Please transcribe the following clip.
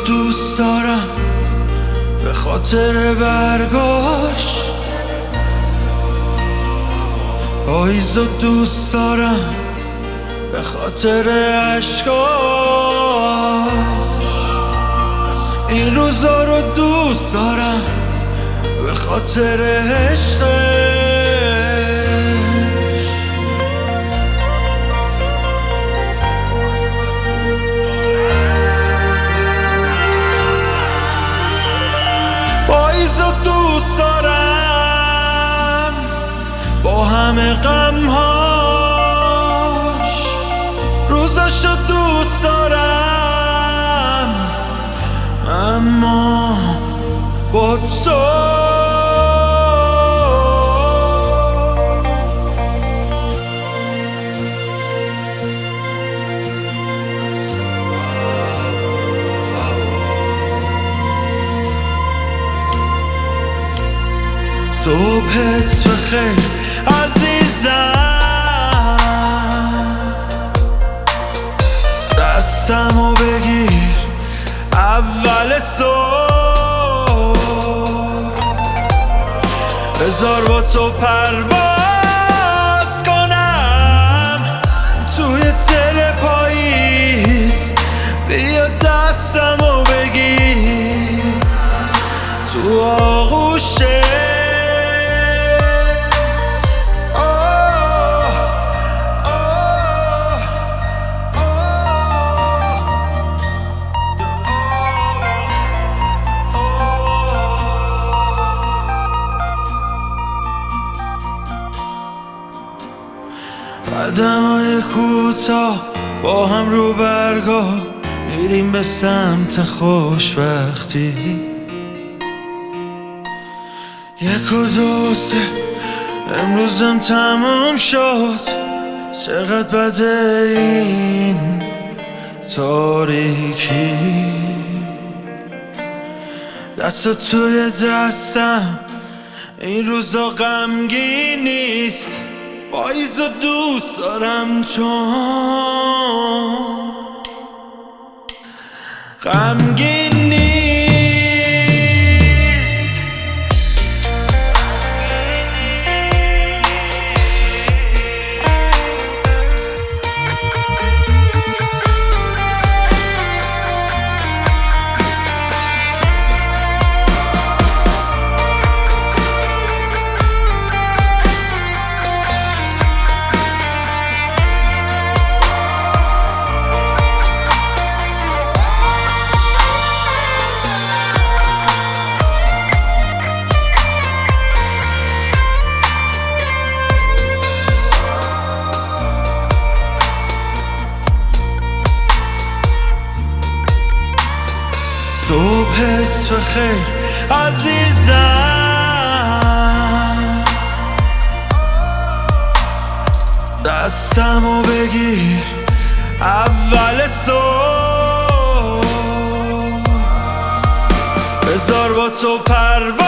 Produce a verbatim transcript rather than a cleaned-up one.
دوست دارم به خاطر برگاش، پاییزو دوست دارم به خاطر عشقاش، این روزا رو دوست دارم به خاطر عشقش. پاییزو دوست دارم با همه غمهاش، روزاشو دوست دارم اما با تو صبحت بخیر عزیزم، دستمو بگیر اول صبح، بذار با تو پرواز کنم توی دل پاییز، بیا دستمو بگیر تو آغوشت. قدمای کوتاه با هم رو برگاه، میریم به سمت خوشبختی. یک و دو سه امروزم تموم شد، چقدر بده این تاریکی. دست توی دستم این روزا غمگین نیست، پاییزو دوست دارم چون غمگین نیست. صبحت بخیر عزیزم، دستمو بگیر اول صبح، بذار با تو پرواز